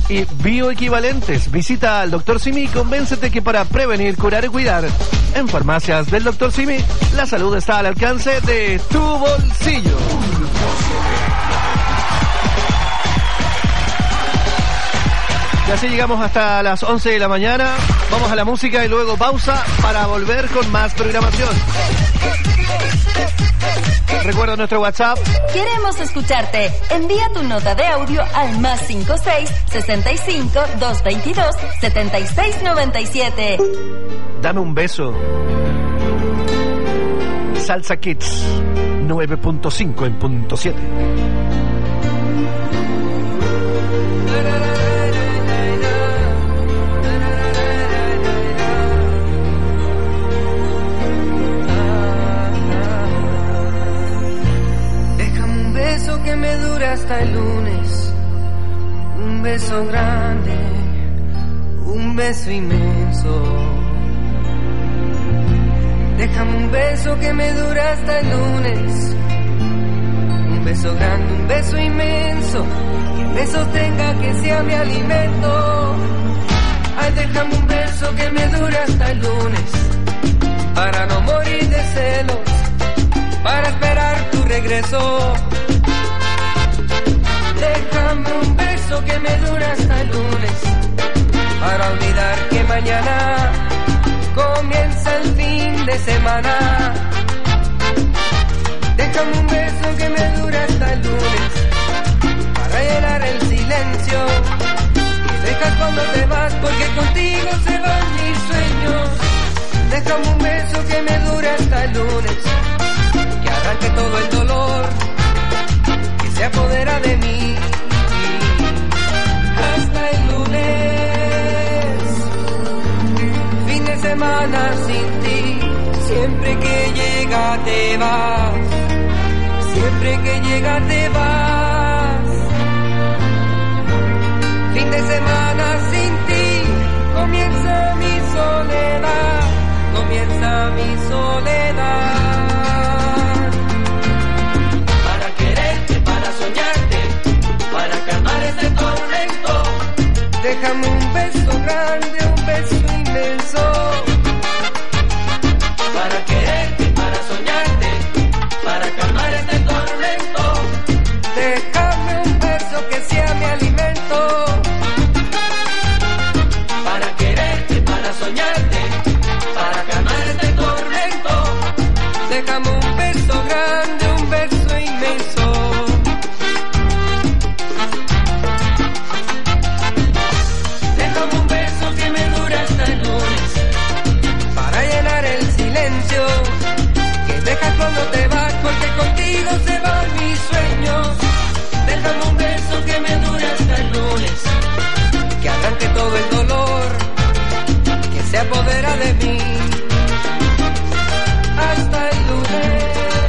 y bioequivalentes. Visita al Dr. Simi y convéncete que para prevenir, curar y cuidar, en farmacias del Dr. Simi, la salud está al alcance de tu bolsillo. Y así llegamos hasta las 11 de la mañana. Vamos a la música y luego pausa para volver con más programación. Recuerda nuestro WhatsApp. Queremos escucharte. Envía tu nota de audio al +56 65 222 7697. Dame un beso. Salsa Kids 9.5 en punto 7. Que me dura hasta el lunes, un beso grande, un beso inmenso. Déjame un beso que me dura hasta el lunes, un beso grande, un beso inmenso, que me sostenga, que sea mi alimento. Ay, déjame un beso que me dura hasta el lunes, para no morir de celos, para esperar tu regreso. Déjame un beso que me dura hasta el lunes, para olvidar que mañana comienza el fin de semana. Déjame un beso que me dura hasta el lunes, para llenar el silencio que dejas cuando te vas, porque contigo se van mis sueños. Déjame un beso que me dura hasta el lunes, que arranque todo el dolor que se apodera de mí. Hasta el lunes, fin de semana sin ti. Siempre que llega te vas, siempre que llega te vas. Fin de semana sin ti, comienza mi soledad, comienza mi soledad. Para quererte, para soñarte, para calmar este tormento, déjame un beso grande, un beso inmenso. Para quererte, para soñarte, para calmar este tormento, déjame un beso que sea mi alimento. Para quererte, para soñarte, para calmar este tormento, déjame un beso grande, un beso inmenso. Déjame un beso que me dura hasta el lunes, para llenar el silencio que dejas cuando te vas, porque contigo se van mis sueños. Déjame un beso que me dura hasta el lunes, que arranque todo el dolor que se apodera de mí. Hasta el lunes.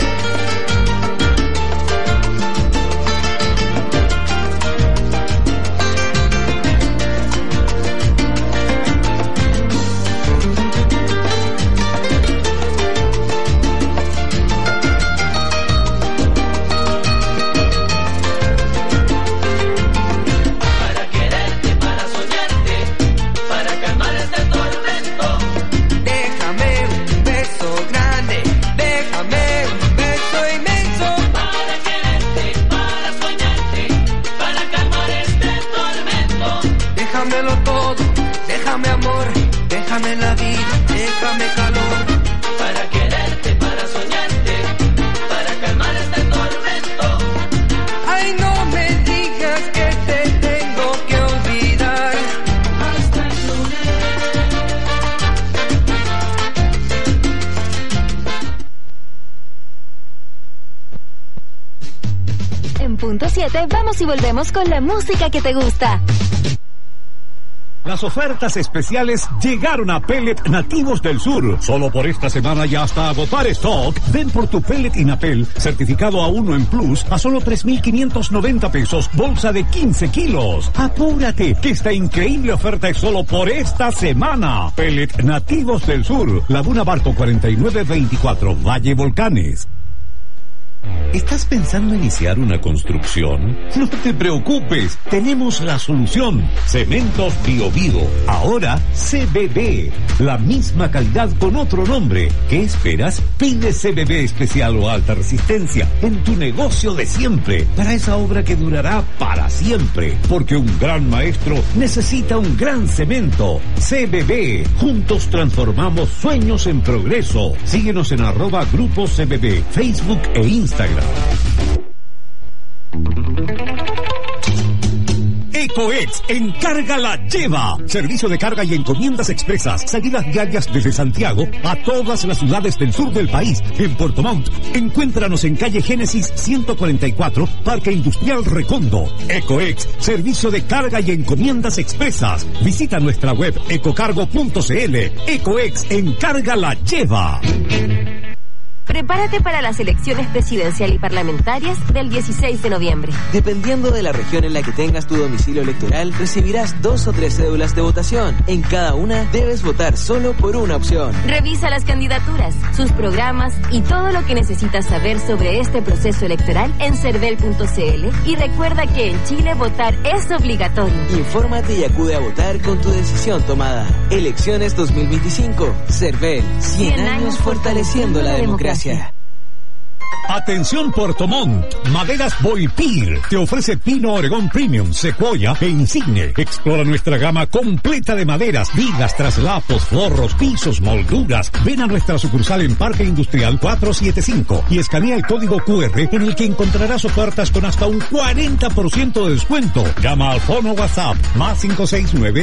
Para quererte, para soñarte, para calmar este tormento, déjame un beso grande, déjame un beso inmenso. Para quererte, para soñarte, para calmar este tormento, déjamelo todo, déjame amor, déjame la vida, déjame calor. Para quererte, para soñarte, para calmar este tormento. Ay, no me digas que te tengo que olvidar. Hasta el lunes. En punto 7 vamos y volvemos con la música que te gusta. Las ofertas especiales llegaron a Pellet Nativos del Sur. Solo por esta semana y hasta agotar stock, ven por tu pellet Inapel, certificado A1 en Plus, a solo 3,590 pesos, bolsa de 15 kilos. Apúrate, que esta increíble oferta es solo por esta semana. Pellet Nativos del Sur, Laguna Barco 4924, Valle Volcanes. ¿Estás pensando iniciar una construcción? No te preocupes, tenemos la solución. Cementos Biobío, ahora CBB. La misma calidad con otro nombre. ¿Qué esperas? Pide CBB especial o alta resistencia en tu negocio de siempre, para esa obra que durará para siempre. Porque un gran maestro necesita un gran cemento. CBB, juntos transformamos sueños en progreso. Síguenos en @Grupo CBB, Facebook e Instagram. EcoEx Encarga la Lleva. Servicio de carga y encomiendas expresas. Salidas diarias desde Santiago a todas las ciudades del sur del país. En Puerto Montt, encuéntranos en calle Génesis 144, Parque Industrial Recondo. EcoEx, servicio de carga y encomiendas expresas. Visita nuestra web ecocargo.cl. EcoEx Encarga la Lleva. Prepárate para las elecciones presidencial y parlamentarias del 16 de noviembre. Dependiendo de la región en la que tengas tu domicilio electoral, recibirás 2 o 3 cédulas de votación. En cada una debes votar solo por una opción. Revisa las candidaturas, sus programas y todo lo que necesitas saber sobre este proceso electoral en cervel.cl, y recuerda que en Chile votar es obligatorio. Infórmate y acude a votar con tu decisión tomada. Elecciones 2025. Cervel, 100 años fortaleciendo la democracia. Atención Puerto Montt, Maderas Boipir te ofrece pino Oregón Premium, secuoya e insigne. Explora nuestra gama completa de maderas, vigas, traslapos, forros, pisos, molduras. Ven a nuestra sucursal en Parque Industrial 475 y escanea el código QR en el que encontrarás ofertas con hasta un 40% de descuento. Llama al fono WhatsApp +569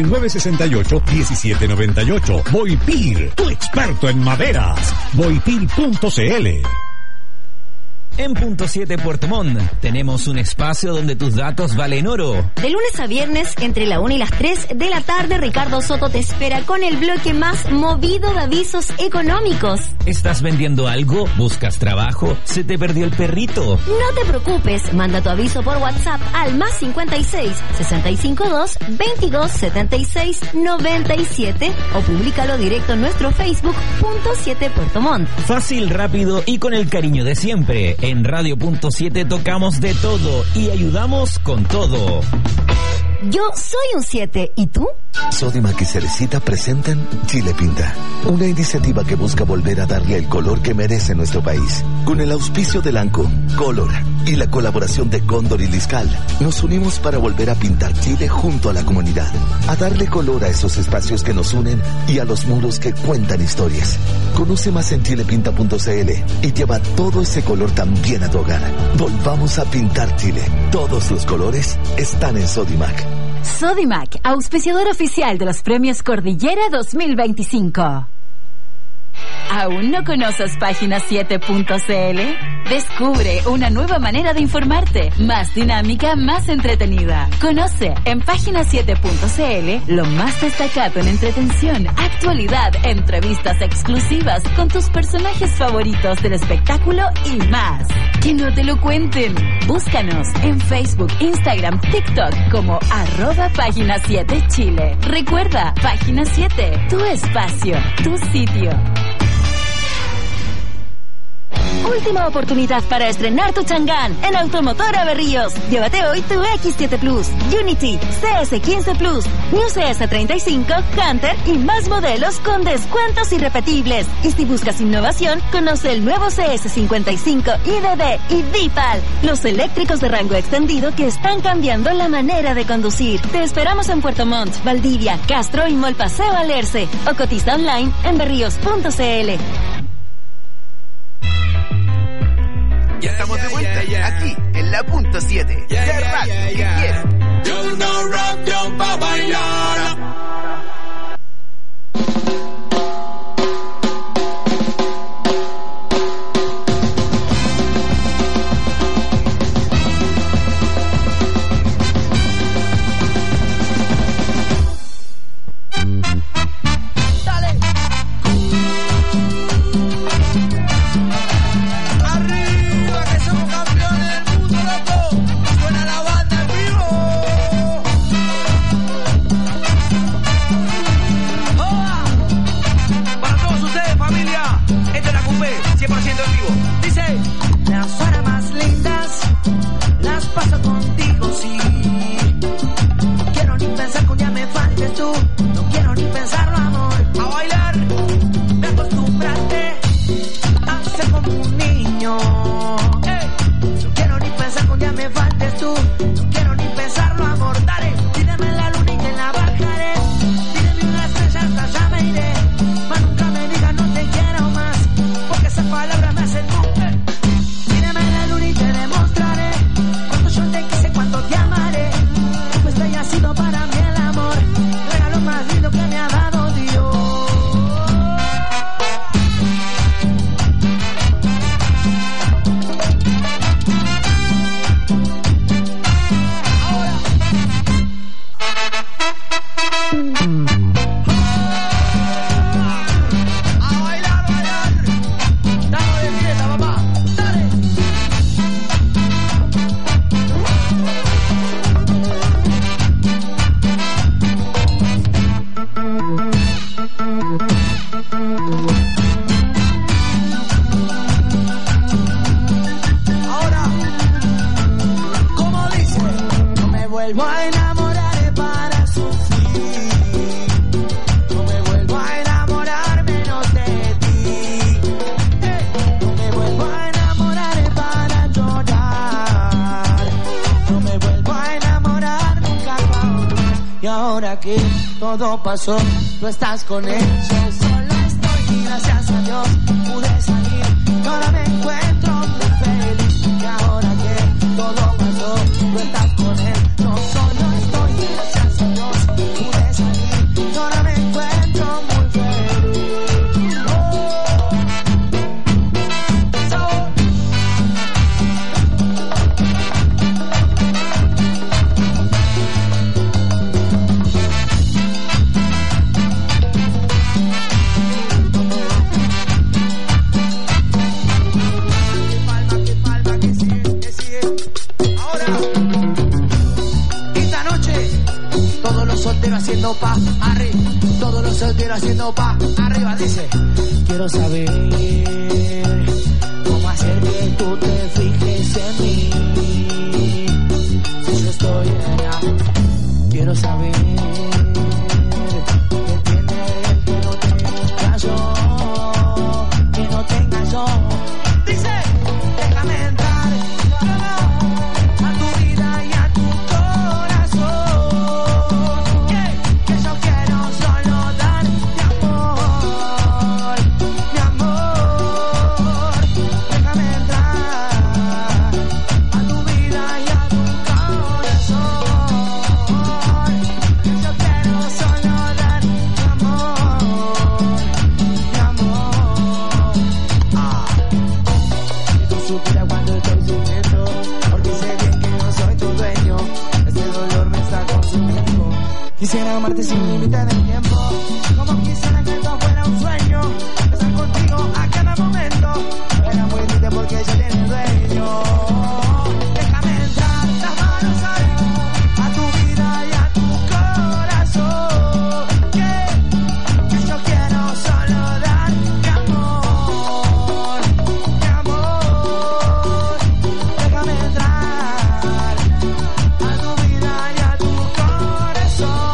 8968 1798. Boipir, tu experto en maderas. Boipir.cl. En Punto 7 Puerto Montt tenemos un espacio donde tus datos valen oro. De lunes a viernes, entre la 1 y las 3 de la tarde, Ricardo Soto te espera con el bloque más movido de avisos económicos. ¿Estás vendiendo algo? ¿Buscas trabajo? ¿Se te perdió el perrito? No te preocupes, manda tu aviso por WhatsApp al +56 652 22 76 97 o públicalo directo en nuestro Facebook Punto 7 Puerto Montt. Fácil, rápido y con el cariño de siempre. En Radio Punto 7 tocamos de todo y ayudamos con todo. Yo soy un 7, ¿y tú? Sodimac y Cerecita presentan Chile Pinta, una iniciativa que busca volver a darle el color que merece nuestro país. Con el auspicio de Lanco, Color y la colaboración de Cóndor y Liscal, nos unimos para volver a pintar Chile junto a la comunidad, a darle color a esos espacios que nos unen y a los muros que cuentan historias. Conoce más en chilepinta.cl y lleva todo ese color también a tu hogar. Volvamos a pintar Chile. Todos los colores están en Sodimac. Sodimac, auspiciador oficial de los premios Cordillera 2025. ¿Aún no conoces Página7.cl? Descubre una nueva manera de informarte, más dinámica, más entretenida. Conoce en Página7.cl lo más destacado en entretención, actualidad, entrevistas exclusivas con tus personajes favoritos del espectáculo y más. Que no te lo cuenten. Búscanos en Facebook, Instagram, TikTok como @Página7Chile. Recuerda, Página 7, tu espacio, tu sitio. Última oportunidad para estrenar tu Chang'an en Automotora Berríos. Llévate hoy tu X7 Plus, Unity, CS15 Plus, New CS35, Hunter y más modelos con descuentos irrepetibles. Y si buscas innovación, conoce el nuevo CS55, IDD y Vipal, los eléctricos de rango extendido que están cambiando la manera de conducir. Te esperamos en Puerto Montt, Valdivia, Castro y Molpaseo Alerce. O cotiza online en berríos.cl. Ya estamos de vuelta, aquí, en la Punto 7. La radio que quiero. Yo no rap, yo pa' bailar. Todo pasó, tú estás con él. Yo solo estoy y gracias a Dios pude salir. Y ahora me encuentro muy feliz. Y ahora que todo pasó, tú estás con él. Yo solo estoy y gracias a Dios pude salir. Y ahora me encuentro muy feliz. Haciendo pa' arriba, todos los solteros haciendo pa' arriba, dice. Quiero saber cómo hacer que tú te fijes en mí. Si yo estoy allá, quiero saber qué tiene él que no tenga yo, que no tenga yo. Dice, déjame entrar a tu vida y a tu corazón. Quisiera amarte sin límite de tiempo, como quisiera que esto fuera un sueño. Estar contigo a cada momento, era muy triste porque ya tiene dueño. Déjame entrar las manos ahí, a tu vida y a tu corazón. Que yo quiero solo darte amor, mi amor. Déjame entrar a tu vida y a tu corazón.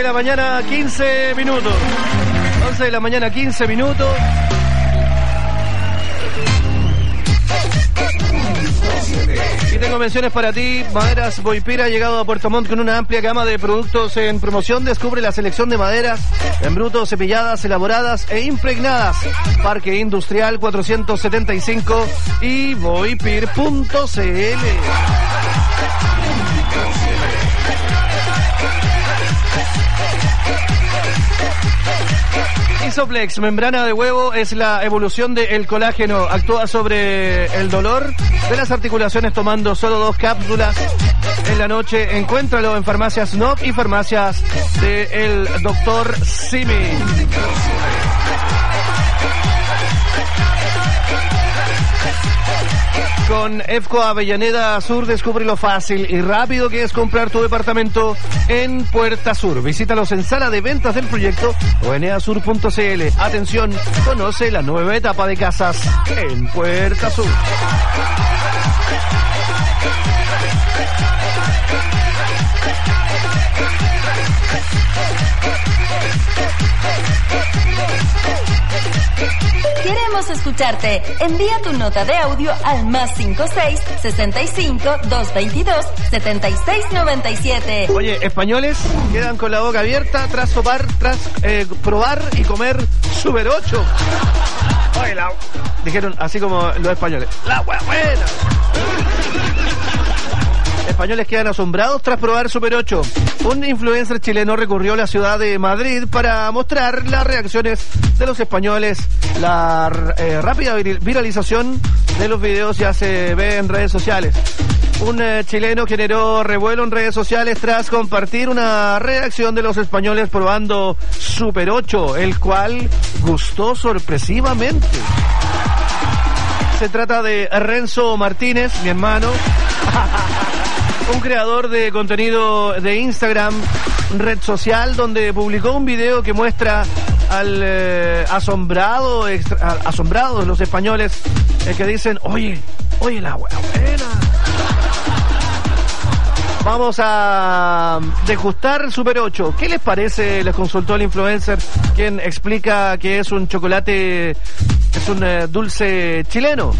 la mañana, 15 minutos. 11 de la mañana, 15 minutos. Y tengo menciones para ti. Maderas Boipira ha llegado a Puerto Montt con una amplia gama de productos en promoción. Descubre la selección de maderas en bruto, cepilladas, elaboradas e impregnadas. Parque Industrial 475 y boipir.cl. Isoflex, membrana de huevo, es la evolución del colágeno. Actúa sobre el dolor de las articulaciones tomando solo 2 cápsulas en la noche. Encuéntralo en farmacias NOC y farmacias del Dr. Simi. Con EFCO Avellaneda Sur descubre lo fácil y rápido que es comprar tu departamento en Puerta Sur. Visítalos en sala de ventas del proyecto o en easur.cl. Atención, conoce la nueva etapa de casas en Puerta Sur. Queremos escucharte. Envía tu nota de audio al +56 65 222 7697. Oye, españoles quedan con la boca abierta tras probar y comer Super 8. Oye, dijeron así como los españoles. La hueá buena. Españoles quedan asombrados tras probar Super 8. Un influencer chileno recurrió a la ciudad de Madrid para mostrar las reacciones de los españoles. La rápida viralización de los videos ya se ve en redes sociales. Un chileno generó revuelo en redes sociales tras compartir una reacción de los españoles probando Super 8, el cual gustó sorpresivamente. Se trata de Renzo Martínez, mi hermano. Un creador de contenido de Instagram, red social, donde publicó un video que muestra al asombrados los españoles que dicen, oye, la hueá buena. Vamos a degustar el Super 8. ¿Qué les parece? Les consultó el influencer, quien explica que es un chocolate, es un dulce chileno.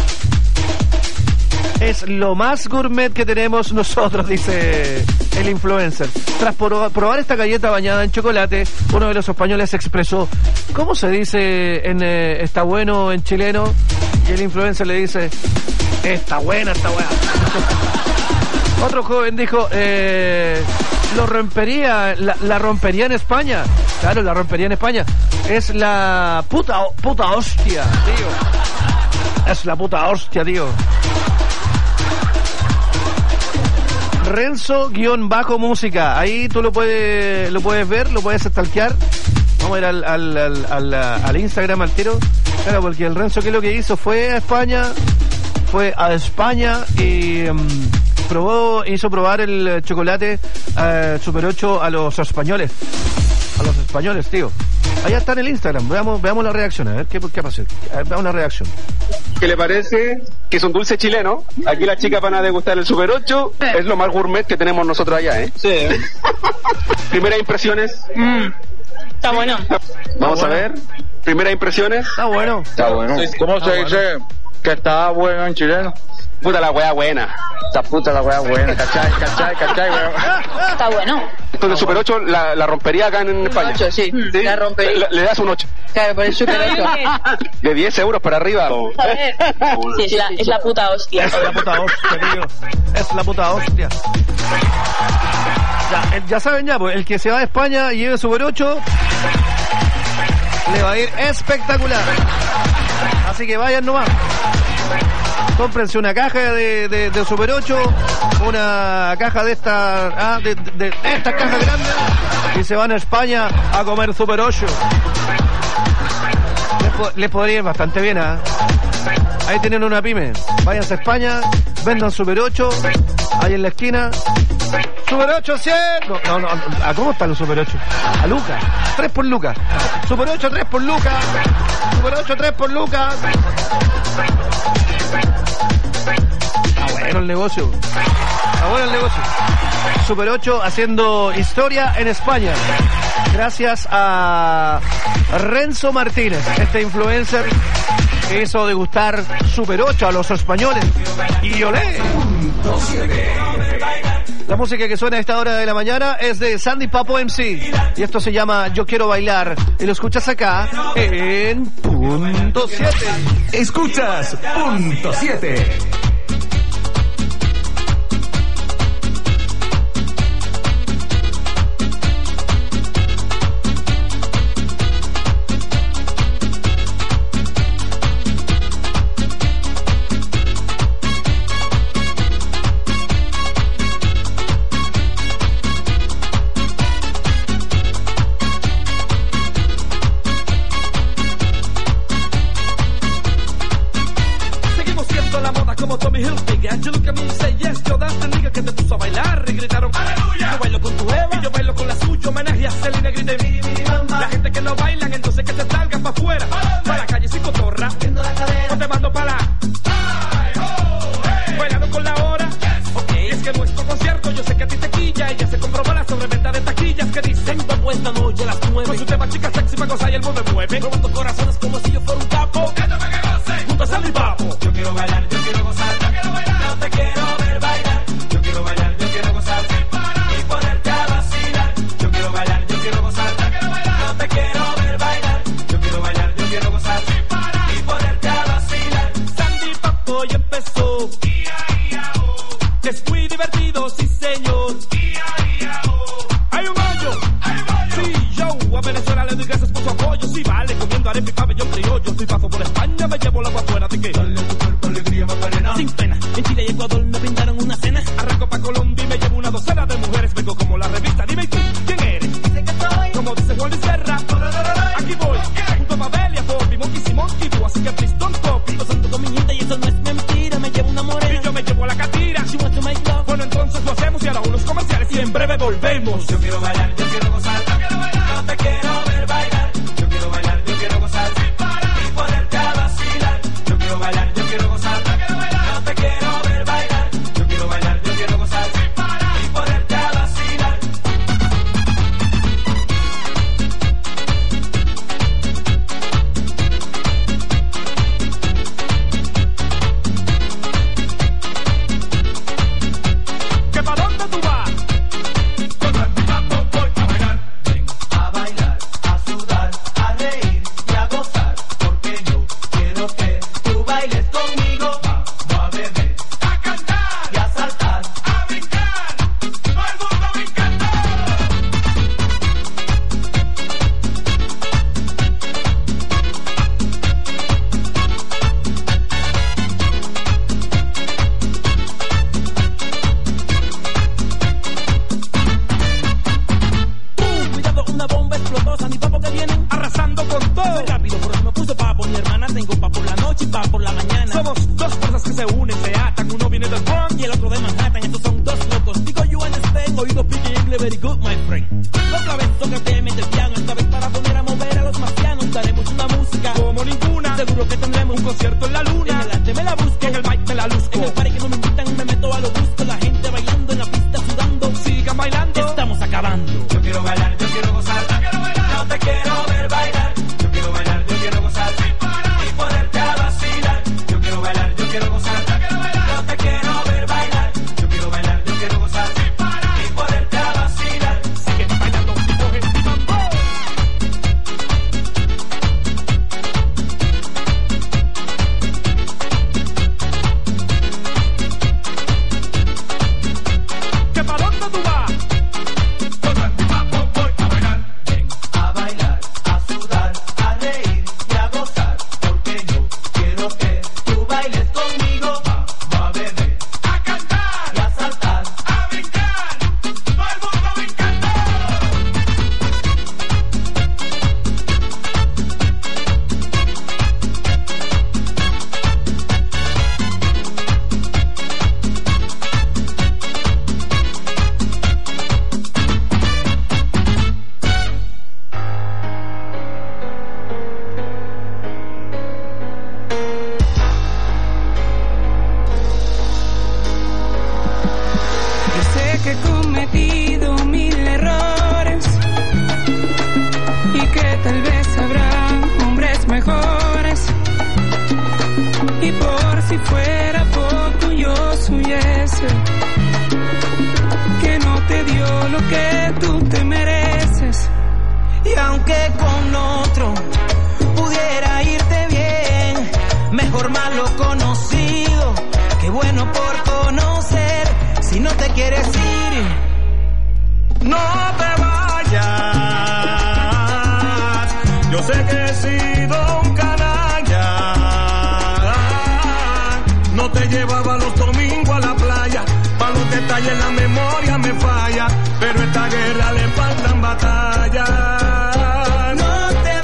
Es lo más gourmet que tenemos nosotros, dice el influencer. Tras probar esta galleta bañada en chocolate, uno de los españoles expresó, ¿cómo se dice en está bueno en chileno? Y el influencer le dice, está buena. Otro joven dijo, la rompería en España. Claro, la rompería en España. Es la puta hostia, tío. Es la puta hostia, tío. Renzo_música. Ahí tú lo puedes ver, lo puedes stalkear. Vamos a ir al Instagram al tiro. Claro, porque el Renzo, ¿qué es lo que hizo? Fue a España y hizo probar el chocolate Super 8 a los españoles. A los españoles, tío. Allá está en el Instagram. Veamos la reacción, a ver qué pasa. Veamos la reacción. ¿Qué le parece? Que es un dulce chileno. Aquí las chicas van a degustar el Super 8. Es lo más gourmet que tenemos nosotros allá, ¿eh? Sí. Primeras impresiones. Está bueno. Vamos a ver. Primeras impresiones. Está bueno. ¿Cómo se dice que está bueno en chileno? Puta la wea buena. Esta puta la wea buena. ¿Cachai, weón? Está bueno. Entonces Super 8 la rompería acá en España. 8, sí. La rompería. Le das un 8. Claro, por el Super 8. De 10 euros para arriba. A ver. Sí, es la puta hostia. Es la puta hostia, tío. Es la puta hostia. Ya saben pues el que se va a España y lleve Super 8 le va a ir espectacular. Así que vayan nomás. Cómprense una caja de Super 8, una caja de estas de estas cajas grandes y se van a España a comer Super 8. Les podría ir bastante bien, ¿eh? Ahí tienen una pyme. Váyanse a España, vendan Super 8, ahí en la esquina. Super 8, 100. No. ¿A cómo están los Super 8? A Lucas. 3 por Lucas. Super 8, 3 por Lucas. Super 8, 3 por Lucas. bueno el negocio. Está bueno el negocio. Super 8 haciendo historia en España. Gracias a Renzo Martínez, este influencer que hizo degustar Super 8 a los españoles. Y olé. La música que suena a esta hora de la mañana es de Sandy Papo MC. Y esto se llama Yo Quiero Bailar. Y lo escuchas acá en Punto 7. Escuchas Punto 7. cometido 1000 errores y que tal vez habrá hombres mejores. Y por si fuera poco yo soy ese que no te dio lo que tú te mereces. Y aunque con otro pudiera irte bien, mejor malo conocido que bueno por conocer. Si no te quieres ir, no te vayas. Yo sé que he sido un canalla. No te llevaba los domingos a la playa. Pa' los detalles la memoria me falla. Pero esta guerra le faltan batallas. no te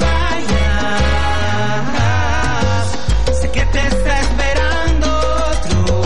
vayas. Sé que te está esperando otro,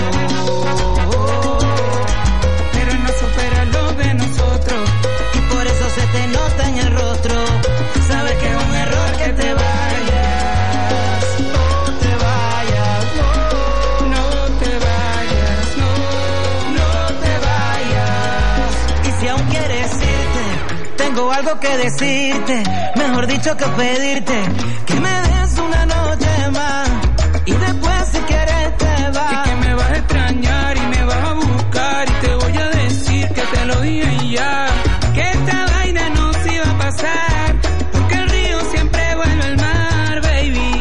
pero no supera lo de nosotros. y por eso se te nota en el rostro. Sabes que es un error que te vayas. No te vayas, No te vayas, no te vayas. Y si aún quieres irte, tengo algo que decirte. Mejor dicho que pedirte que me des una noche más. Y después si quieres te vas. y que me vas a extrañar y me vas a buscar y te voy a decir que te lo dije y ya. Que esta vaina no se iba a pasar, porque el río siempre vuelve al mar, baby.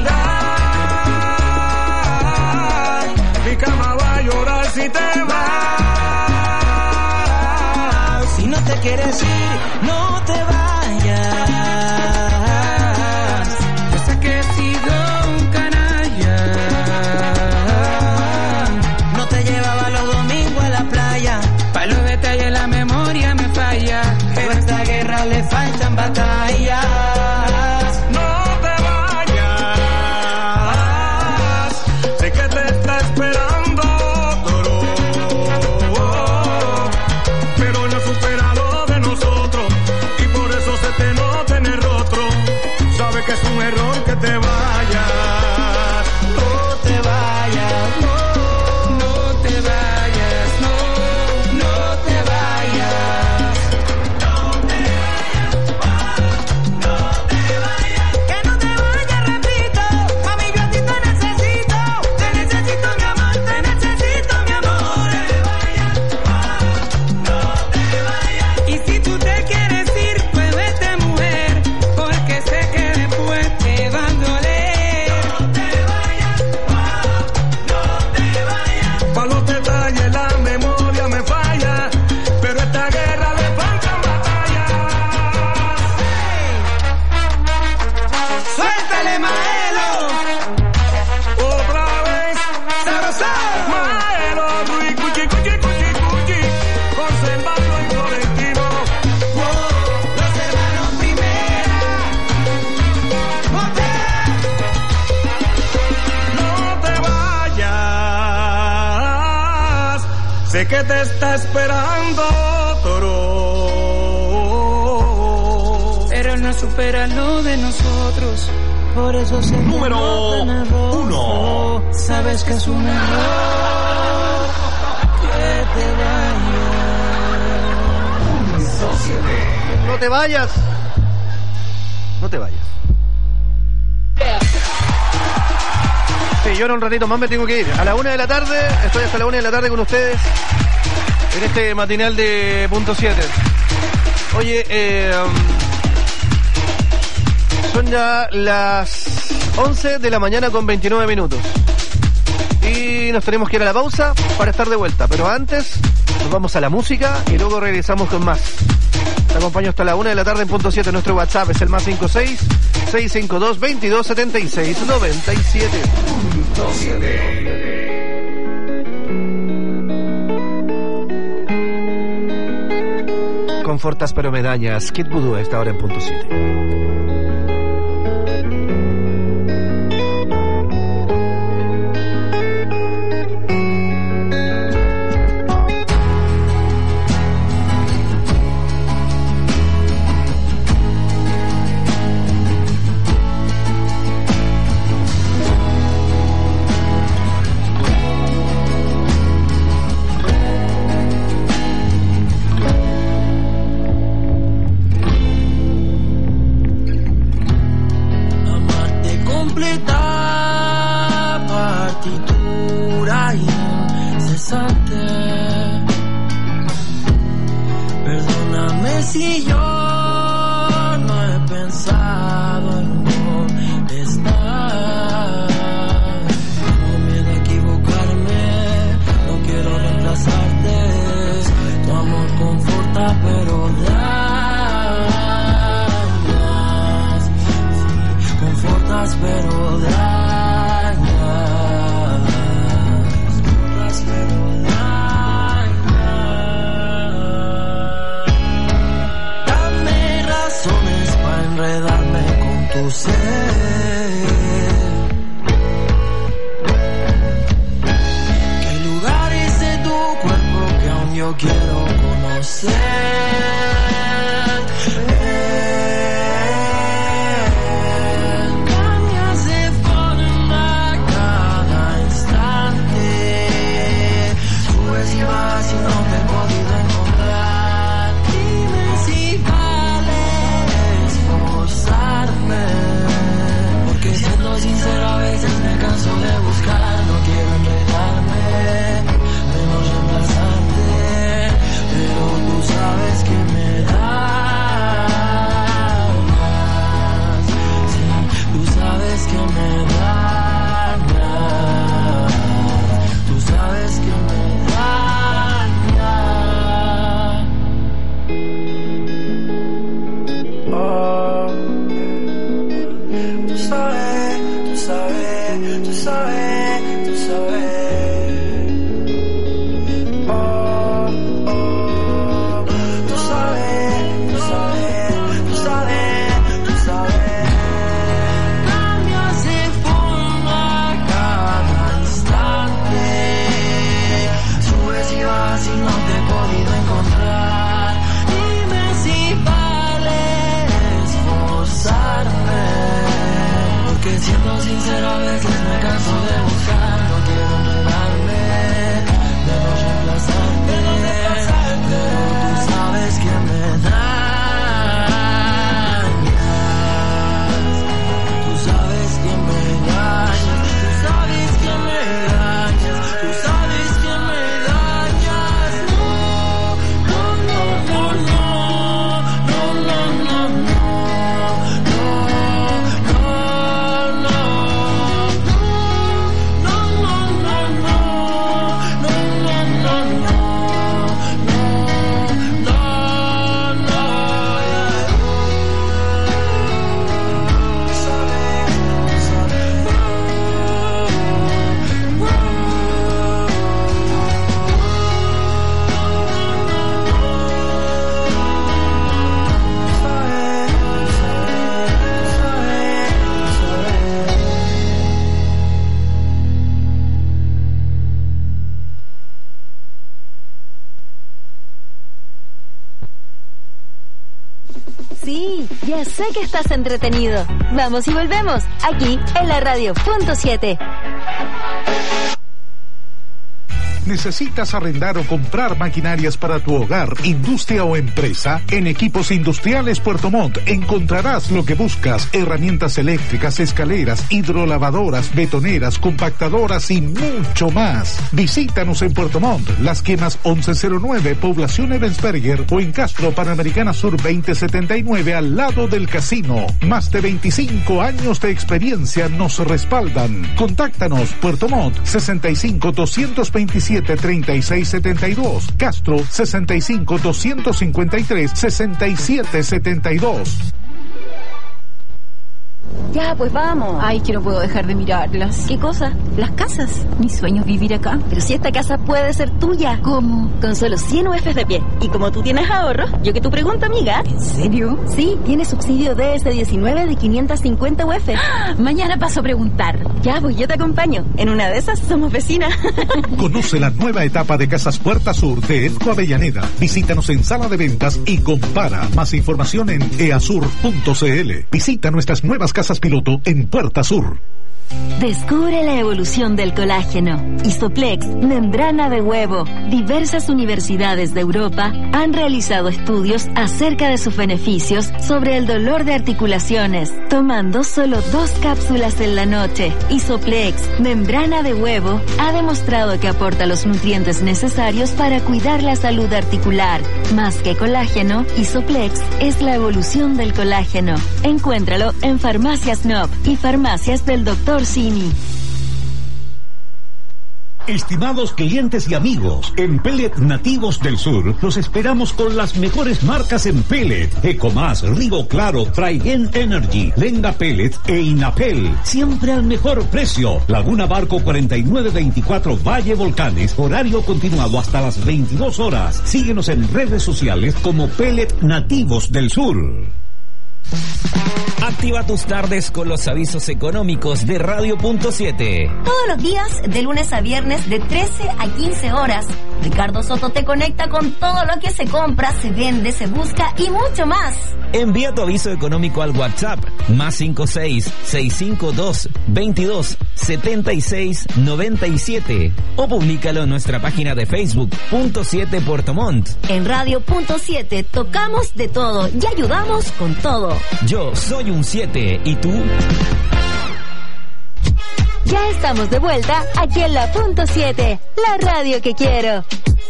Ay, mi cama va a llorar si te vas. Si no te quieres ir, no te vayas. Yo sé que he sido un canalla. No te llevaba los domingos a la playa. Pa' los detalles la memoria me falla. Pero a esta guerra le faltan batallas. No te vayas. Sé que te está esperando otro, pero no supera lo de nosotros. Y por eso se te nota en el rostro. Sabes que es un error que te vayas. No te vayas, No te vayas, no te vayas. que no te vayas, repito. Mami, yo a ti te necesito. Te necesito, mi amor, te necesito, mi amor. Y si tú te quieres ir, pues vete, mujer, porque sé que después te va a doler. Pa' los detalles la memoria me falla. Pero esta guerra le faltan batallas. ¡Suéltale, Maelo! Otra vez, ¡Sabrosón! Maelo, Ruiz, cuchi, cuchi, cuchi, cuchi, conservando en colectivo. Los hermanos primera. No te vayas, sé que te está esperando Toro. Pero no supera lo de nosotros. Por eso se Número nota en el rostro. 1. Sabes que es un error Que te vayas. No te vayas. No te vayas. Sí, yo en un ratito más me tengo que ir. A la 1 de la tarde, estoy hasta la 1 de la tarde con ustedes en este matinal de Punto 7. Oye, son ya las 11 de la mañana con 29 minutos. Y nos tenemos que ir a la pausa para estar de vuelta. Pero antes nos vamos a la música y luego regresamos con más. Te acompaño hasta la 1 de la tarde en Punto 7. Nuestro WhatsApp es el más 56-652-2276-97. Confortas pero me dañas. Kid Voodoo a esta hora en Punto 7. tortura incesante. Perdóname si yo no he pensado en contestar. Tengo miedo a equivocarme, no quiero reemplazarte. Tu amor conforta pero dañas. Sí, confortas pero dañas. Confortas pero enredarme con tu ser. Que hay lugares de tu cuerpo que aún yo quiero conocer. Cambias de forma cada instante. Subes y vas y no te he podido encontrar. Dime si porque siendo sincero a veces me canso de buscar. No quiero enredarme, menos reemplazarte, pero tú sabes que me dañas. Sí, tú sabes que me dañas. Tú sabes que me dañas. Oh. Tú sabes, tú sabes, tú sabes, tú sabes. Oh, oh. Tú sabes, tú sabes, tú sabes, tú sabes. Cambias de forma cada instante. Subes y vas y no te he podido encontrar. Dime si vale esforzarme. Que siendo sincero a veces me canso de buscar. No quiero enredarme, menos reemplazarte, pero tú sabes que me dañas. Tú sabes que me dañas. Tú sabes que me dañas. Tú sabes que me dañas. No, no, no, no, no, no, no, no, no. Sí, ya sé que estás entretenido. Vamos y volvemos, aquí en la radio.7. ¿Necesitas arrendar o comprar maquinarias para tu hogar, industria o empresa? En Equipos Industriales Puerto Montt encontrarás lo que buscas: herramientas eléctricas, escaleras, hidrolavadoras, betoneras, compactadoras y mucho más. Visítanos en Puerto Montt, Las Quemas 1109, Población Ebensberger, o en Castro, Panamericana Sur 2079, al lado del casino. Más de 25 años de experiencia nos respaldan. Contáctanos: Puerto Montt 65 227 3672, Castro 65 253 6772. Ya, pues vamos. Ay, que no puedo dejar de mirarlas. ¿Qué cosa? Las casas. Mi sueño es vivir acá. Pero si esta casa puede ser tuya. ¿Cómo? Con solo 100 UFs de pie. Y como tú tienes ahorros, yo que tu pregunta, amiga. ¿En serio? Sí, tiene subsidio DS19 de 550 UF. ¡Ah! Mañana paso a preguntar. Ya, pues yo te acompaño. En una de esas somos vecinas. Conoce la nueva etapa de Casas Puerta Sur de EDCO Avellaneda. Visítanos en sala de ventas y compara. Más información en easur.cl. Visita nuestras nuevas casas piloto en Puerta Sur. Descubre la evolución del colágeno. Isoplex, membrana de huevo. Diversas universidades de Europa han realizado estudios acerca de sus beneficios sobre el dolor de articulaciones, tomando solo 2 cápsulas en la noche. Isoplex, membrana de huevo, ha demostrado que aporta los nutrientes necesarios para cuidar la salud articular. Más que colágeno, Isoplex es la evolución del colágeno. Encuéntralo en Farmacias Nob y Farmacias del Dr. Simi. Estimados clientes y amigos, en Pellet Nativos del Sur los esperamos con las mejores marcas en pellet: Ecomás, Rigo Claro, Traigen Energy, Lenga Pellet e Inapel. Siempre al mejor precio. Laguna Barco 4924 Valle Volcanes. Horario continuado hasta las 22 horas. Síguenos en redes sociales como Pellet Nativos del Sur. Activa tus tardes con los avisos económicos de Radio.7. Todos los días, de lunes a viernes, de 13 a 15 horas. Ricardo Soto te conecta con todo lo que se compra, se vende, se busca y mucho más. Envía tu aviso económico al WhatsApp +56 652 22 76 97 o públicalo en nuestra página de Facebook .7 Puerto Montt. En Radio.7 tocamos de todo y ayudamos con todo. Yo soy un 7, ¿y tú? Ya estamos de vuelta aquí en la .7, la radio que quiero.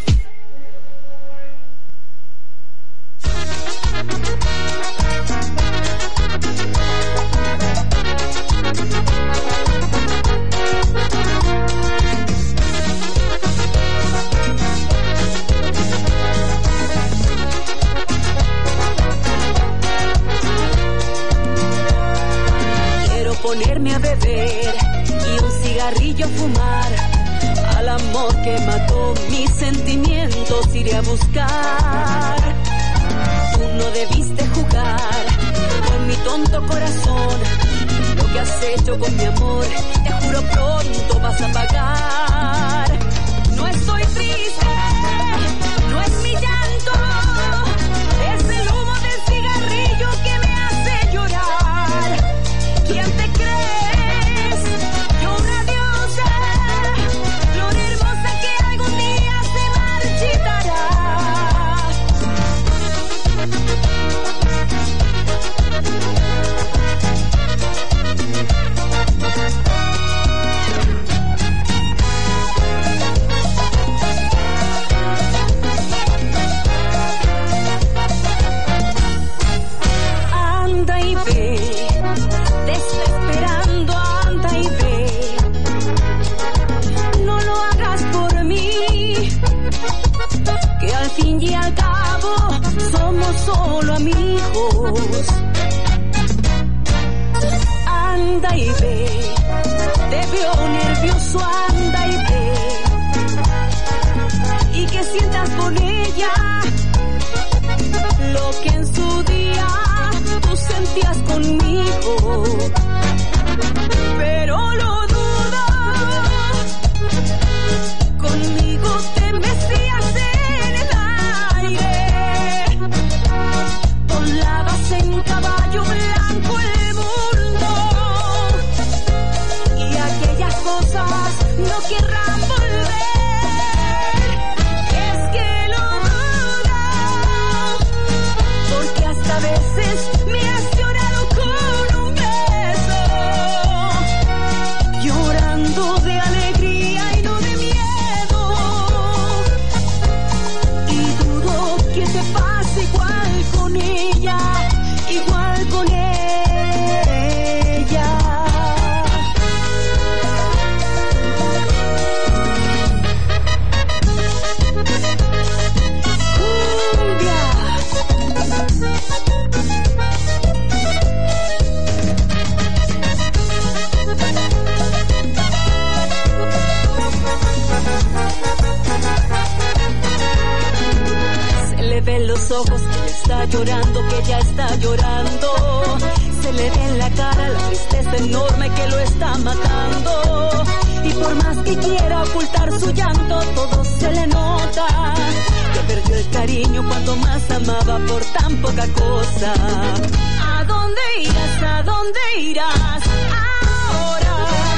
Ponerme a beber y un cigarrillo fumar, al amor que mató mis sentimientos iré a buscar. Tú no debiste jugar con mi tonto corazón, lo que has hecho con mi amor, te juro pronto vas a pagar. No estoy triste, no es mi llanto, es el humo del cigarrillo que me hace llorar. ¿Quién te crees? Yo una diosa, flor hermosa que algún día se marchitará. Anda y ve. Al fin y al cabo somos solo amigos. Anda y ve, te veo nervioso, anda y ve, y que sientas con ella lo que en su día tú sentías conmigo, pero lo dudo, conmigo te mecías en caballo blanco el mundo, y aquellas cosas no querrán volver. Es que lo dudo, porque hasta veces me has llorado con un beso, llorando de alegría y no de miedo, y dudo que te pase igual con ella. Igual con ella. Se le ven los ojos que está llorando, que ya está llorando. Se le ve en la cara la tristeza enorme que lo está matando. Y por más que quiera ocultar su llanto, todo se le nota. Que perdió el cariño cuando más amaba por tan poca cosa. ¿A dónde irás? ¿A dónde irás ahora?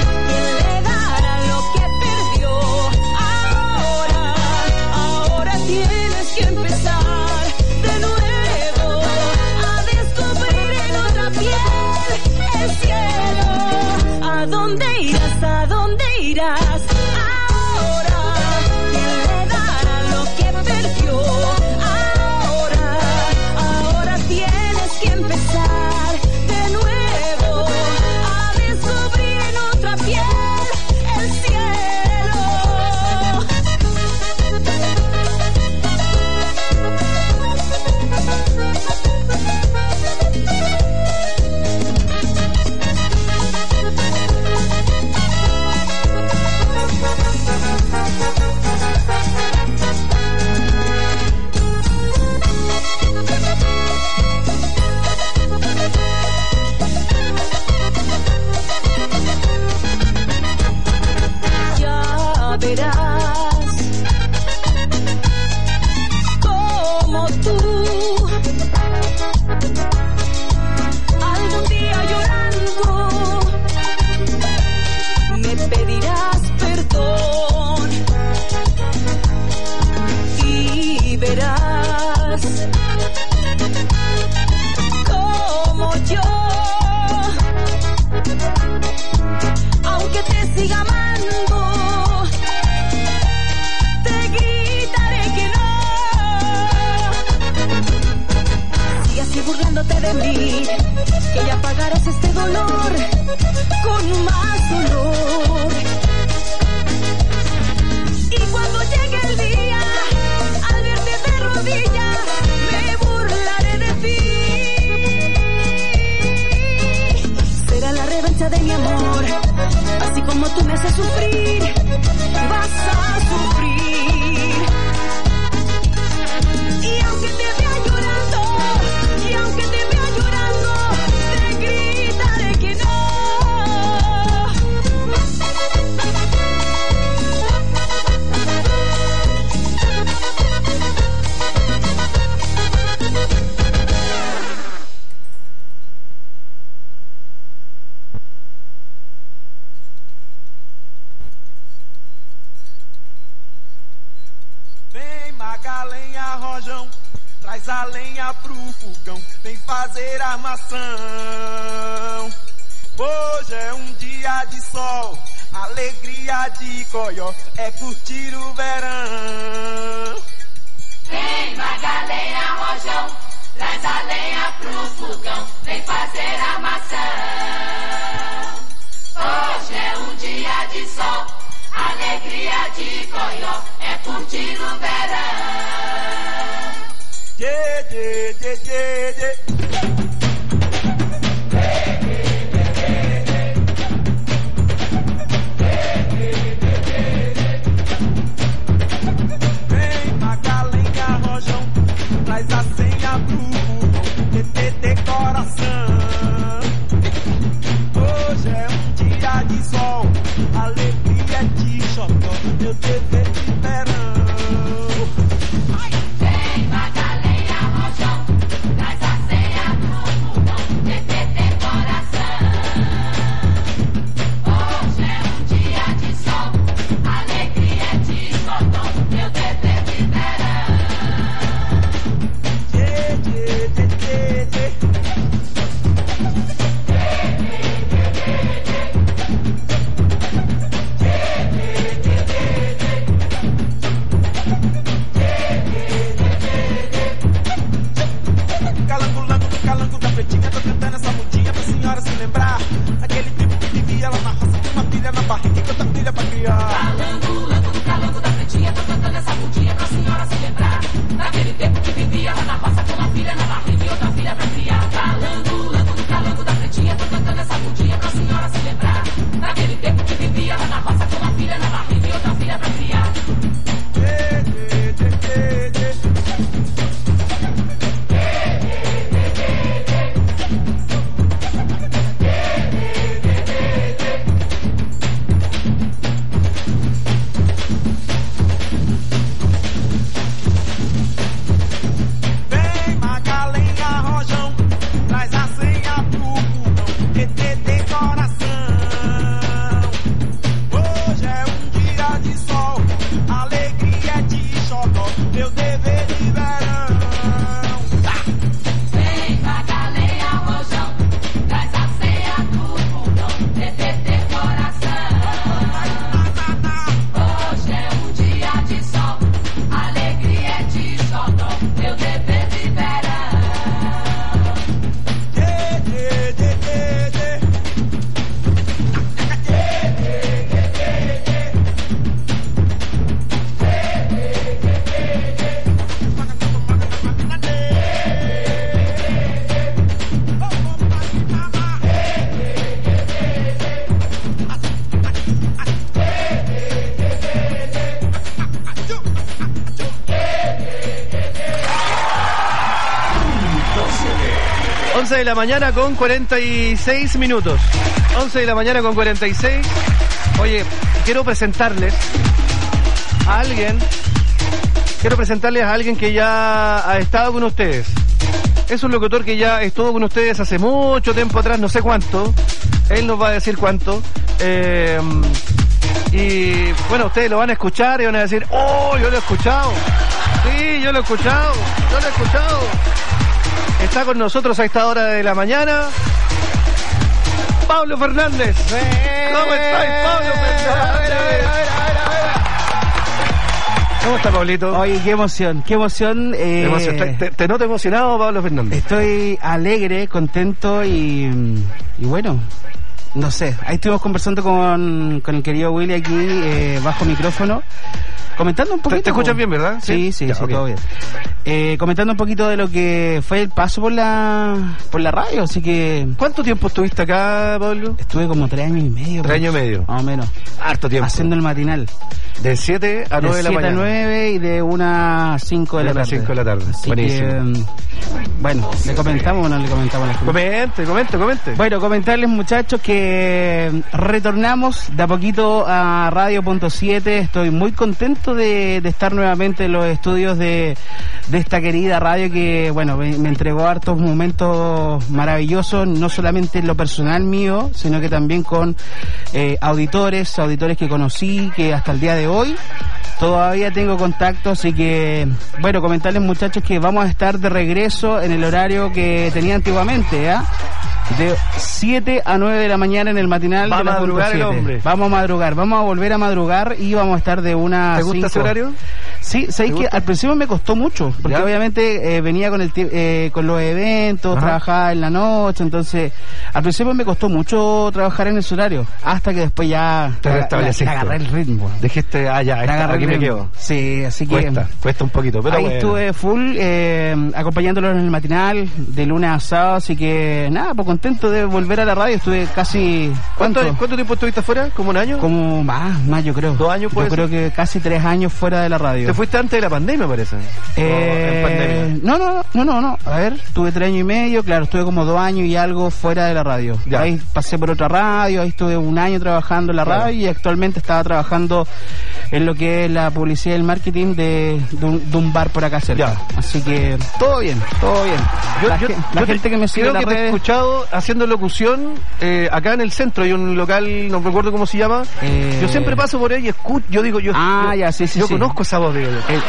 verás como tú algún día llorando me pedirás perdón y verás como yo, aunque te siga amando, te gritaré que no. Sigue así burlándote de mí, que ya pagarás este dolor con más dolor. Y cuando llegue el día, al verte de rodillas, me burlaré de ti. Será la revancha de mi amor, así como tú me haces sufrir, vas a sufrir. Y aunque te vea llorando, y aunque te vea llorando, te gritaré que no. Vem Magalenha, Rojão, traz a lenha pro fogão, vem fazer armação. Hoje é um dia de sol, alegria de coió, é curtir o verão. Vem Magalenha, Rojão, traz a lenha pro fogão, vem fazer armação. Hoje é um dia de sol, alegria de coió, é curtir o verão. Yeah, yeah, yeah, yeah, yeah. Vem Magalenha, Rojão, traz a senha pro fogão, TTT coração. Hoje é um dia de sol, alegria de xodó, meu dever de verão. Vem Magalenha, Rojão, traz a senha pro fogão, TTT coração. Hoje é um dia de sol, alegria de xodó, meu dever de verão. Yeah, yeah, yeah, yeah, yeah. Calango da pretinha, tô cantando essa mudinha pra senhora se lembrar. Aquele tempo que vivia lá na roça com uma filha na barriga e tanta filha pra criar. Calango da pretinha, tô cantando essa mudinha pra senhora se lembrar. Naquele tempo que vivia lá na roça com uma filha na barriga e outra filha pra criar. Calango da pretinha, tô cantando essa mudinha pra senhora se lembrar. Naquele tempo que vivia lá na roça com uma filha na barriga e outra filha pra criar. Yeah, yeah, yeah, yeah, yeah. Vem Magalenha, Rojão, traz a senha pro fogão, TTT coração. Hoje é um dia de sol, alegria de xodó, meu dever de verão. Vem Magalenha, Rojão, traz a senha pro fogão, TTT coração. Hoje é um dia de sol, alegria de xodó, meu dever de verão. Yeah, yeah, yeah, yeah, yeah. De la mañana con 46 minutos. 11 de la mañana con 46. Oye, quiero presentarles a alguien. Quiero presentarles a alguien que ya ha estado con ustedes. Es un locutor que ya estuvo con ustedes hace mucho tiempo atrás, no sé cuánto. Él nos va a decir cuánto. Y bueno, ustedes lo van a escuchar y van a decir, ¡oh, yo lo he escuchado! Sí, yo lo he escuchado, yo lo he escuchado. Está con nosotros a esta hora de la mañana Pablo Fernández. ¿Cómo estáis, Pablo Fernández? ¿Cómo está, Pablito? Oye, qué emoción, qué emoción. ¿Te noto emocionado, Pablo Fernández? Estoy alegre, contento y bueno, no sé. Ahí estuvimos conversando con el querido Willy aquí, bajo micrófono, comentando un poquito. ¿Te escuchas bien, verdad? Sí, ya, okay. Todo bien. Comentando un poquito de lo que fue el paso por la radio, así que... ¿Cuánto tiempo estuviste acá, Pablo? Estuve como 3 años y medio. 3 años y medio. Más o menos. Harto tiempo. Haciendo el matinal. De 7 a 9 de la mañana. De 7 a 9 y de 1 a 5 de la tarde. 5 de la tarde. Así buenísimo. Que, bueno, ¿le comentamos o no le comentamos a la gente? Comente. Bueno, comentarles, muchachos, que retornamos de a poquito a Radio.7. Estoy muy contento de estar nuevamente en los estudios de esta querida radio que, bueno, me entregó hartos momentos maravillosos, no solamente en lo personal mío, sino que también con auditores que conocí, que hasta el día de hoy todavía tengo contacto, así que, bueno, comentarles, muchachos, que vamos a estar de regreso en el horario que tenía antiguamente, ¿eh? De 7 a 9 de la mañana en el matinal. Va a madrugar el hombre. Vamos a madrugar, vamos a volver a madrugar y vamos a estar de 1 a 5. ¿Te gusta ese horario? Sí, sabéis que al principio me costó mucho, porque ¿ya? Obviamente venía con los eventos, ajá, trabajaba en la noche, entonces al principio me costó mucho trabajar en ese horario, hasta que después ya te agarré el ritmo. Dijiste, aquí me quedo. Sí, así que cuesta un poquito, pero ahí bueno. Estuve full acompañándolos en el matinal de lunes a sábado, así que nada, pues contento de volver a la radio. Estuve casi... ¿Cuánto tiempo estuviste afuera? ¿Como un año? Como más yo creo. 2 años, pues. Yo creo que casi 3 años fuera de la radio. ¿Te fuiste antes de la pandemia, parece? ¿En pandemia? No. A ver, tuve 3 años y medio, claro, estuve como 2 años y algo fuera de la radio. Ya. Ahí pasé por otra radio, ahí estuve 1 año trabajando en la radio y actualmente estaba trabajando en lo que es la publicidad y el marketing de un bar por acá cerca. Ya. Así que todo bien. La gente que me sigue en las redes... te he escuchado haciendo locución acá en el centro. Hay un local, no recuerdo cómo se llama. Yo siempre paso por ahí y escucho. Yo digo, yo conozco esa voz, digo yo.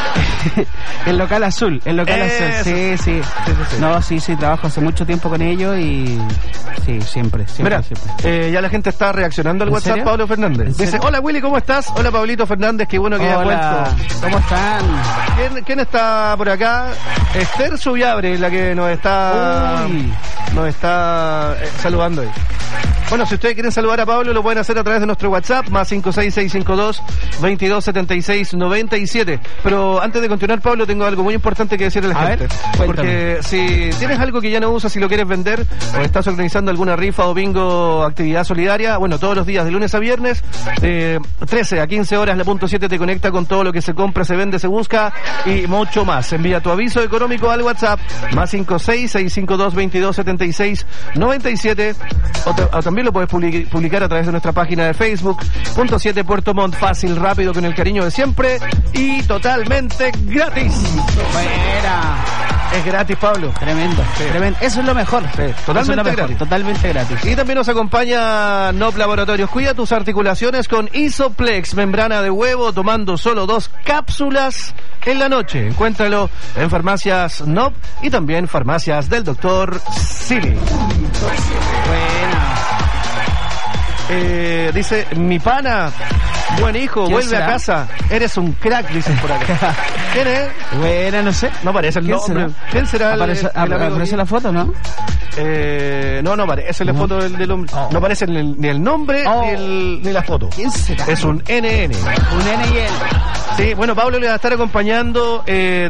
El local azul, sí. No, sí, trabajo hace mucho tiempo con ellos y sí, siempre. Mira, ya la gente está reaccionando al WhatsApp, serio? Pablo Fernández. Dice, hola Willy, ¿cómo estás? Hola Pablito Fernández, qué bueno que hayas vuelto. ¿Cómo están? ¿Quién está por acá? Esther Subiabre, la que nos está saludando hoy. Bueno, si ustedes quieren saludar a Pablo, lo pueden hacer a través de nuestro WhatsApp, más 56652-227697. Pero antes de continuar, Pablo, tengo algo muy importante que decirle a la gente. Porque si tienes algo que ya no usas y lo quieres vender, o estás organizando alguna rifa o bingo, actividad solidaria, bueno, todos los días, de lunes a viernes, 13 a 15 horas, la punto 7 te conecta con todo lo que se compra, se vende, se busca y mucho más. Envía tu aviso económico al WhatsApp, más 56652-227697, o también lo puedes publicar a través de nuestra página de Facebook, punto 7 Puerto Montt, fácil, rápido, con el cariño de siempre y totalmente gratis. Buena. Es gratis, Pablo. Tremendo. Eso es lo mejor. Sí, totalmente gratis. Y también nos acompaña NOP Laboratorios. Cuida tus articulaciones con Isoplex, membrana de huevo, tomando solo 2 cápsulas en la noche. Encuéntralo en farmacias NOP y también farmacias del Dr. Siri. Buena. Dice, mi pana, buen hijo, vuelve será? A casa. Eres un crack, dicen por acá. ¿Quién es? Bueno, no sé. No aparece el nombre. ¿Quién será? ¿Aparece la foto, no? No aparece la foto del hombre. No aparece ni el nombre ni la foto. ¿Quién será? Es un NN. Un N y L. Sí, bueno, Pablo le va a estar acompañando de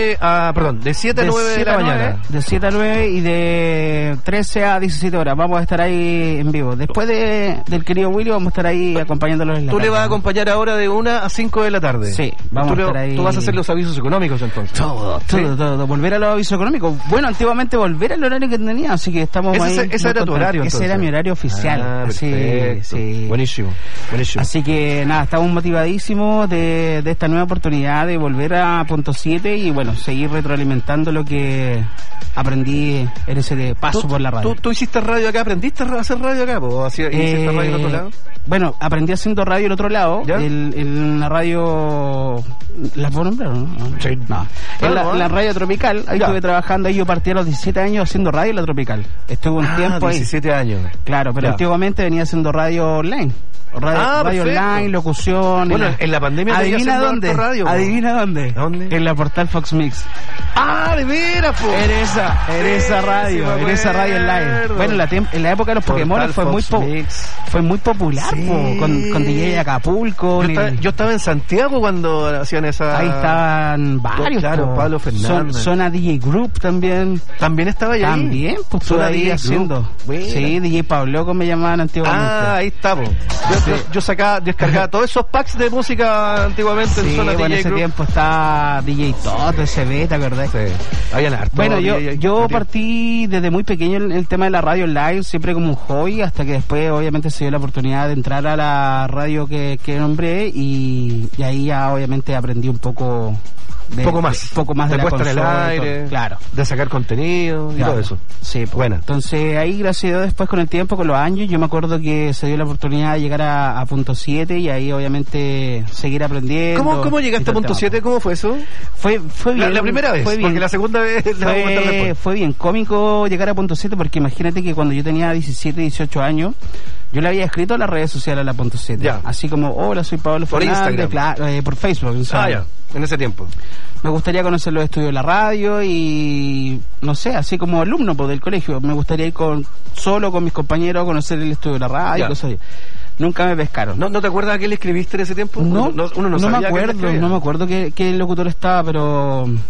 7 a 9 de la mañana. De 7 a 9 y de 13 a 17 horas. Vamos a estar ahí en vivo. Después del querido Willy vamos a estar ahí acompañándolos en la Tú tarde. le vas a acompañar ahora de 1 a 5 de la tarde. Sí, vamos a estar ahí. Tú vas a hacer los avisos económicos entonces. Todo. Volver a los avisos económicos. Bueno, antiguamente volver al horario que tenía, así que estamos ahí. Ese era tu horario, entonces. Ese era mi horario oficial. Sí. Buenísimo. Así que nada, estamos motivadísimos de esta nueva oportunidad de volver a Punto 7 y bueno, seguir retroalimentando lo que aprendí en ese paso por la radio. ¿Tú hiciste radio acá? ¿Aprendiste a hacer radio acá? ¿O hiciste radio en otro lado? Bueno, aprendí haciendo radio en otro lado, en la radio... ¿Las puedo nombrar o no? Sí. No. En la radio Tropical, ahí estuve trabajando, ahí yo partí a los 17 años haciendo radio en la Tropical. Estuve un tiempo ahí. 17 años. Claro, pero antiguamente venía haciendo radio online. Radio online, locución. Bueno, en la pandemia ¿adivina dónde? Radio, ¿adivina dónde? En la portal Fox Mix. ¡Ah, de veras, po! En esa radio online. Bueno, en la época de los Pokémon fue muy popular, po, con DJ Acapulco. Yo estaba en Santiago cuando hacían esa... Ahí estaban varios. Claro, Pablo Fernández. Zona DJ Group también. ¿También estaba ahí? También, pues todavía haciendo. Sí, DJ Pabloco me llamaban antiguamente. Ah, ahí está, po. Yo descargaba todos esos packs de música antiguamente en Zona DJ en ese Group. tiempo está DJ Toto, SB, ¿te acordás? Sí, habían harto. Bueno, yo partí desde muy pequeño en el tema de la radio online, siempre como un hobby, hasta que después obviamente se dio la oportunidad de entrar a la radio que nombré y ahí ya obviamente aprendí un poco... poco más de la puesta en el aire, claro, de sacar contenido y todo eso. Sí, pues. Bueno. Entonces ahí, gracias a Dios, después con el tiempo, con los años, yo me acuerdo que se dio la oportunidad de llegar a Punto 7 y ahí obviamente seguir aprendiendo. ¿Cómo llegaste a Punto 7? ¿Cómo fue eso? Fue bien. La primera vez, fue bien, porque la segunda vez la vamos a contar después. Fue bien cómico llegar a Punto 7 porque imagínate que cuando yo tenía 17, 18 años, yo le había escrito a las redes sociales a la Punto 7. Así como, hola, soy Pablo Fernández. Por Facebook. En ese tiempo. Me gustaría conocer los estudios de la radio y, no sé, así como alumno del colegio, me gustaría ir solo con mis compañeros a conocer el estudio de la radio y cosas así. Nunca me pescaron. ¿No te acuerdas a qué le escribiste en ese tiempo? No, uno no me acuerdo qué locutor estaba, pero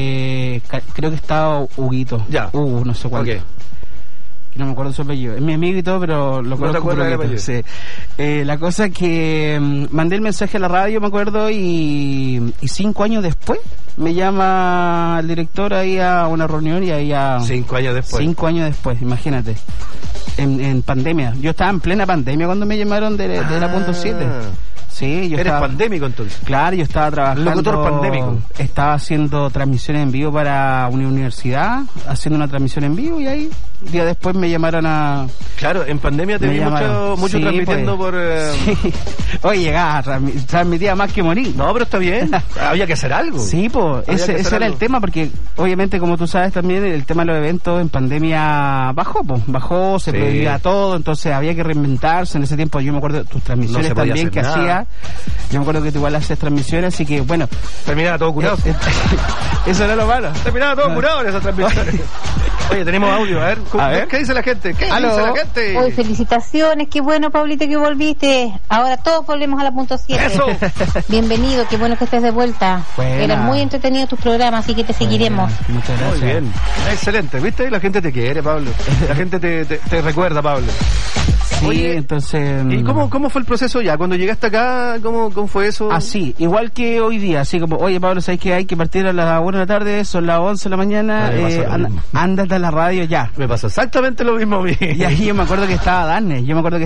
creo que estaba Huguito. No sé cuánto. Okay. No me acuerdo su apellido. Es mi amigo y todo, pero lo conozco. ¿No te acuerdas del apellido? Sí. La cosa es que mandé el mensaje a la radio, me acuerdo, y 5 años después me llama el director ahí a una reunión y ahí 5 años después. 5 años después, imagínate. En pandemia. Yo estaba en plena pandemia cuando me llamaron de la Punto 7. Sí, yo estaba... ¿Eres pandémico entonces? Claro, yo estaba trabajando... Locutor pandémico. Estaba haciendo transmisiones en vivo para una universidad, haciendo una transmisión en vivo y ahí, día después me llamaron a... Claro, en pandemia te vi mucho transmitiendo por... Sí. Oye, llegaba, transmitía más que morir. No, pero está bien. Había que hacer algo. Sí, pues, ese era el tema, porque obviamente, como tú sabes también, el tema de los eventos en pandemia bajó, se prohibía todo, entonces había que reinventarse. En ese tiempo yo me acuerdo de tus transmisiones también que hacía. Yo me acuerdo que tú igual haces transmisiones, así que bueno, terminaba todo curado. Eso era lo malo. Terminaba todo curado en esas transmisiones. Oye, tenemos audio, a ver. ¿Qué dice la gente? ¿Qué dice la gente? Hoy felicitaciones, qué bueno, Pablito, que volviste. Ahora todos volvemos a la Punto 7. ¡Eso! Bienvenido, qué bueno que estés de vuelta. Eran muy entretenidos tus programas, así que te seguiremos. Muchas gracias. Muy bien, excelente, ¿viste? La gente te quiere, Pablo. La gente te recuerda, Pablo. Sí, oye, entonces... ¿Y cómo fue el proceso ya? Cuando llegaste acá, ¿cómo fue eso? Así, igual que hoy día, así como, oye, Pablo, ¿sabes que hay que partir a las 1 de la tarde? Son las 11 de la mañana, ándate a la radio ya. Me pasó exactamente lo mismo a mí. Y ahí yo me acuerdo que estaba Darne,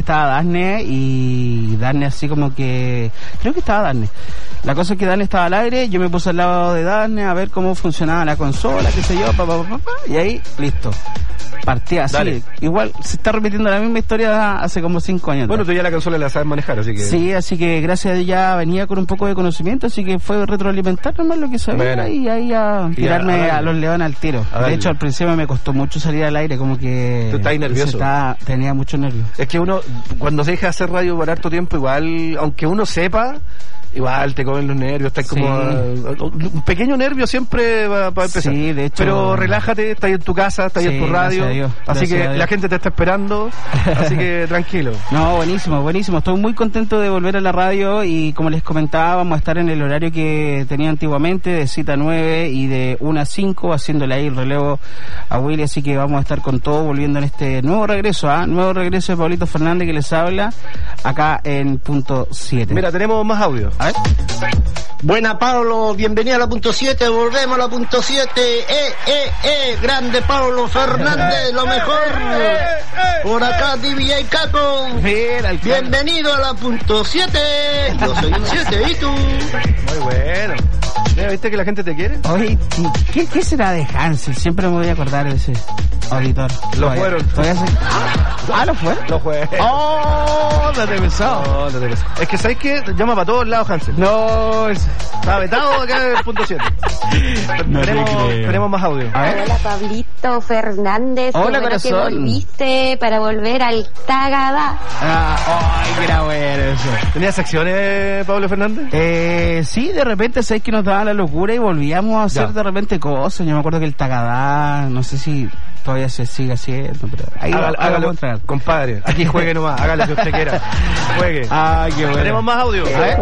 y Darne así como que... Creo que estaba Darne. La cosa es que Darne estaba al aire, yo me puse al lado de Darne a ver cómo funcionaba la consola, qué sé yo, y ahí, listo. Partía así. Dale. Igual se está repitiendo la misma historia hace como 5 años. Bueno, tú ya la consola la sabes manejar, así que... Sí, así que gracias a Dios ya venía con un poco de conocimiento, así que fue retroalimentar nomás lo que sabía y ahí a tirarme a los leones al tiro. De hecho, al principio me costó mucho salir al aire, como que... Tú estás ahí nervioso. Tenía mucho nervio. Es que uno, cuando se deja hacer radio por harto tiempo, igual, aunque uno sepa... igual te comen los nervios, estás como un pequeño nervio siempre va a empezar. Sí, de hecho. Pero relájate, estás en tu casa, estás en tu radio, así que la gente te está esperando, así que tranquilo. No, buenísimo. Estoy muy contento de volver a la radio y como les comentaba, vamos a estar en el horario que tenía antiguamente, de 7 a 9 y de 1 a 5, haciéndole ahí el relevo a Willy, así que vamos a estar con todo volviendo en este nuevo regreso de Pablito Fernández que les habla acá en Punto 7. Mira, tenemos más audio. A ver. Buena, Pablo, bienvenido a la Punto 7, volvemos a la Punto 7. Grande Pablo Fernández, lo mejor. Por acá DJ Caco. Bienvenido a la Punto 7. Yo soy un 7, ¿y tú? Muy bueno. Mira, ¿viste que la gente te quiere? Oye, ¿qué será de Hansel? Siempre me voy a acordar de ese auditor. Lo fueron. ¿Lo fue? Lo fue. ¡Oh! No te pensó. Es que ¿sabes qué? Llama para todos lados Hansel. No, está vetado acá en el Punto 7. Tenemos más audio. Hola, Pablito Fernández. Hola, qué bueno que corazón. volviste para volver al Tagada. ¡Ay, qué era bueno eso! ¿Tenías secciones, Pablo Fernández? Sí, de repente sabes que nos daba la locura y volvíamos a hacer de repente cosas. Yo me acuerdo que el Tagadá, no sé si todavía se sigue haciendo, pero ahí hágalo, compadre. Aquí juegue nomás, hágalo que usted quiera. Juegue. Ah, qué bueno. Tenemos más audio.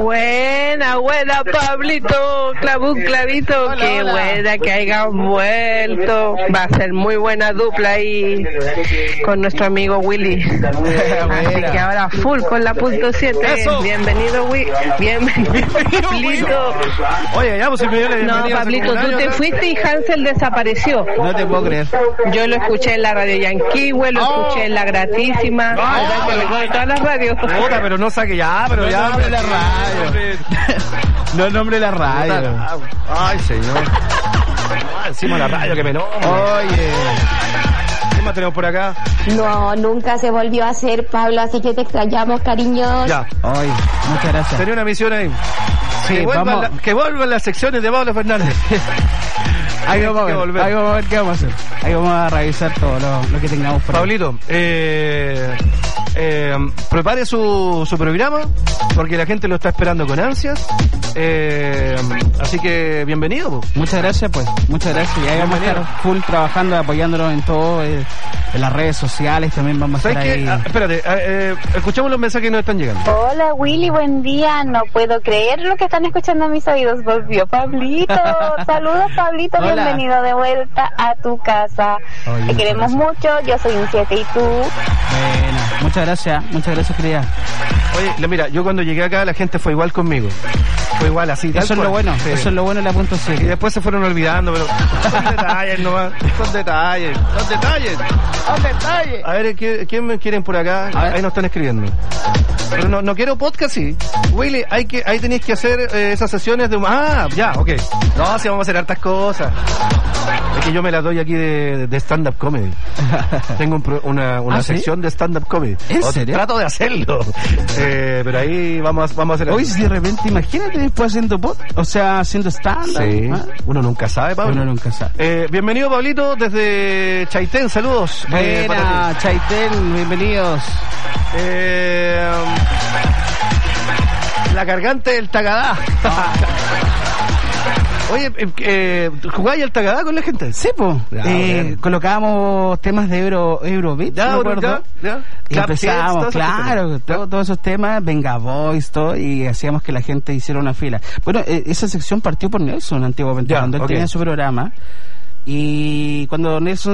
Buena, Pablito, clavito, qué buena que hayan vuelto. Va a ser muy buena dupla ahí con nuestro amigo Willy. Así que ahora full con la Punto 7. Bienvenido, Willy. Bienvenido, Pablito. Oye, ya, pues si me dio la bienvenida. No, Pablito, tú te fuiste y Hansel desapareció. No te puedo creer. Yo lo escuché en la radio Yanquihue, lo escuché en la gratísima. ¿Verdad que me en todas las radios? Puta, pero no saque ya, pero ya. No nombre la radio. No nombre la radio. Ay, señor. Encima la radio que me nombra. Oye. ¿Qué más tenemos por acá? No, nunca se volvió a hacer, Pablo, así que te extrañamos, cariños. Ya. Ay, muchas gracias. Tenía una misión ahí. Sí, que vuelvan las secciones de Pablo Fernández. Ahí vamos a ver qué vamos a hacer. Ahí vamos a revisar todo lo que tengamos por ahí. Pablito, prepare su programa porque la gente lo está esperando con ansias. Así que bienvenido. Muchas gracias, muchas gracias. Y ahí vamos a estar full trabajando, apoyándonos en todo, en las redes sociales también vamos a estar ahí. Espérate, escuchamos los mensajes que nos están llegando. Hola, Willy, buen día. No puedo creer lo que están escuchando en mis oídos. Volvió Pablito. Saludos, Pablito. Hola. Bienvenido de vuelta a tu casa. Oye, te queremos mucho. Yo soy un 7 y tú. Bueno, muchas gracias, querida. Oye, mira, yo cuando llegué acá la gente fue igual conmigo. Fue igual así. Eso es lo bueno, sí. Eso es lo bueno de la Punto 7. Y después se fueron olvidando, pero son detalles nomás. Son detalles. A ver, ¿quién me quieren por acá? Ahí nos están escribiendo. Pero no quiero podcast, sí. Willy, ahí tenéis que hacer esas sesiones de... ya, ok. No, sí, vamos a hacer hartas cosas. Es que yo me las doy aquí de stand-up comedy. Tengo una sección de stand-up comedy. ¿En serio? Trato de hacerlo. Pero ahí vamos a hacer... Hoy, si de repente, imagínate después haciendo haciendo stand-up. Sí. Uno nunca sabe, Pablo. Uno nunca sabe. Bienvenido, Pablito, desde Chaitén. Saludos. Buena, Chaitén, bienvenidos. La garganta del Tagadá. Oye, ¿jugáis al Tagadá con la gente? Sí, pues. Colocábamos temas de Eurobeat, ya, me acuerdo. Ya. Y empezábamos, claro, todos esos temas, Venga Boys, todo, y hacíamos que la gente hiciera una fila. Bueno, esa sección partió por Nelson antiguamente, cuando él tenía su programa. Y cuando Nelson